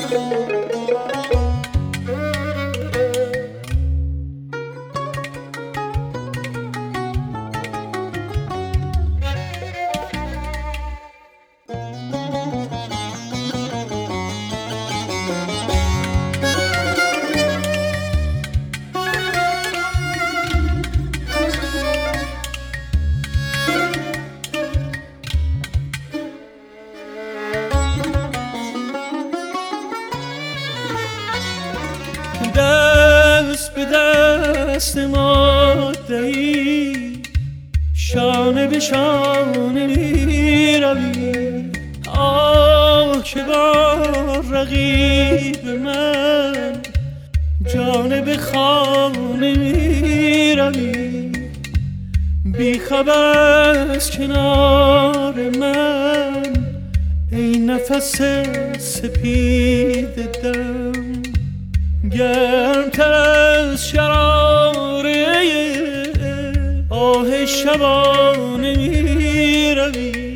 دست به دست ما دهی، شانه به شانه می روی. آه که با رقیب من جانب خانه می روی. بی خبر از کنار من ای نفس سپید دم، گرمتر از شراره آه شبانه می روی.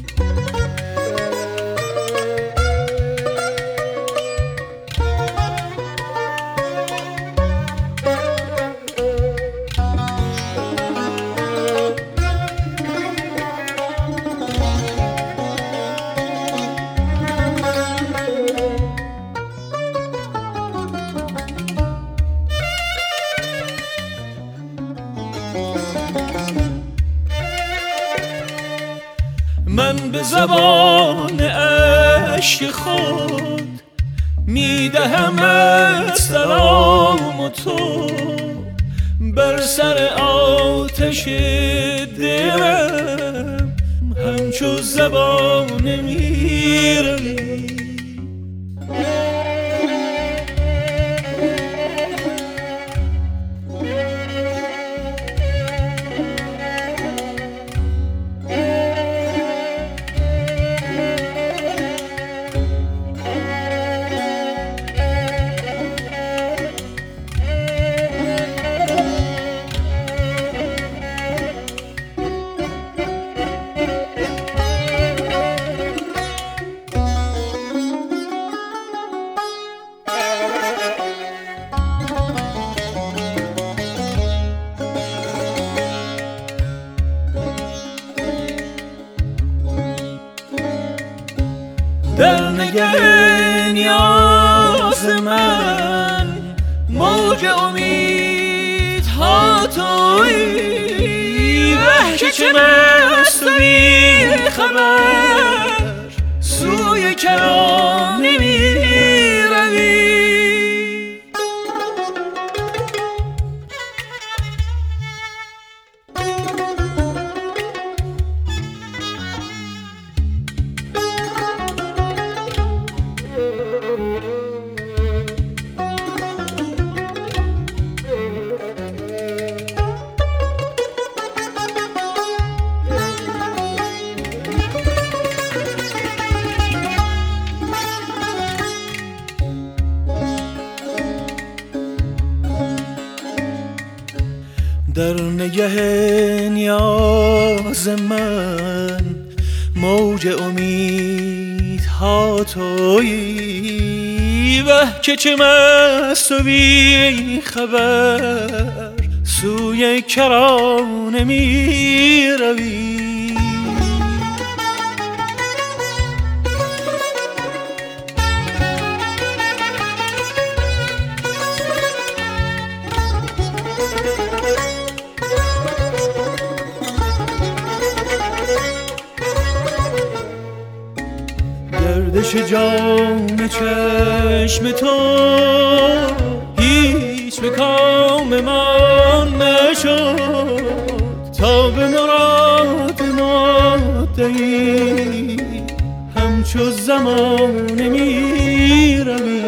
من به زبان اشک خود میدهم سلام و تو بر سر آتش دلم همچو زبانه میروی. در نگه نیاز من موج امیدها تویی. وه که چه مست و بی خبر سوی کرانه می روی. در نگه نیاز من موج امیدها تویی. وه که چه مست و بی خبر سوی کرانه می روی. گردش جام چشم تو هیچ به کام من نشد، تا به مراد ما دهی همچو زمانه می روی.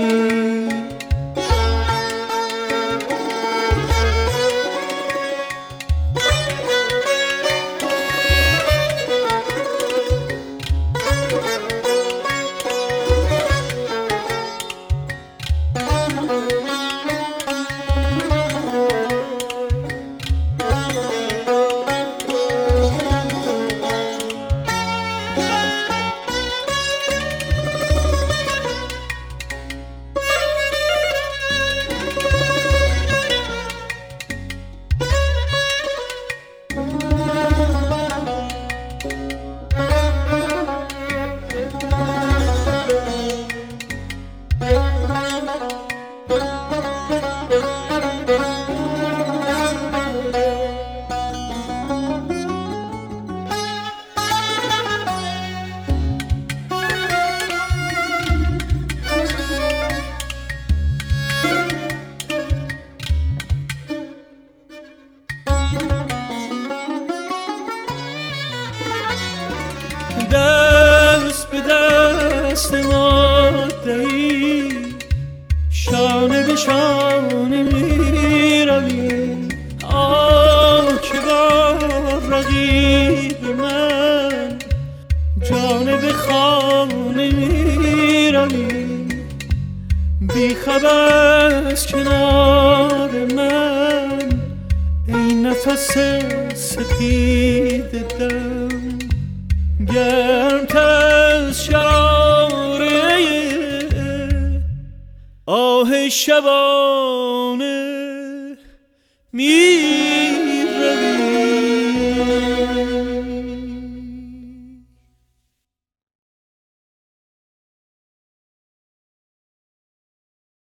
شانه میروی آه که بار رقیب من جانب خانه میروی بی خبر از کنار من ای نفس سپید دم گرمتر از شراره آه شبانه می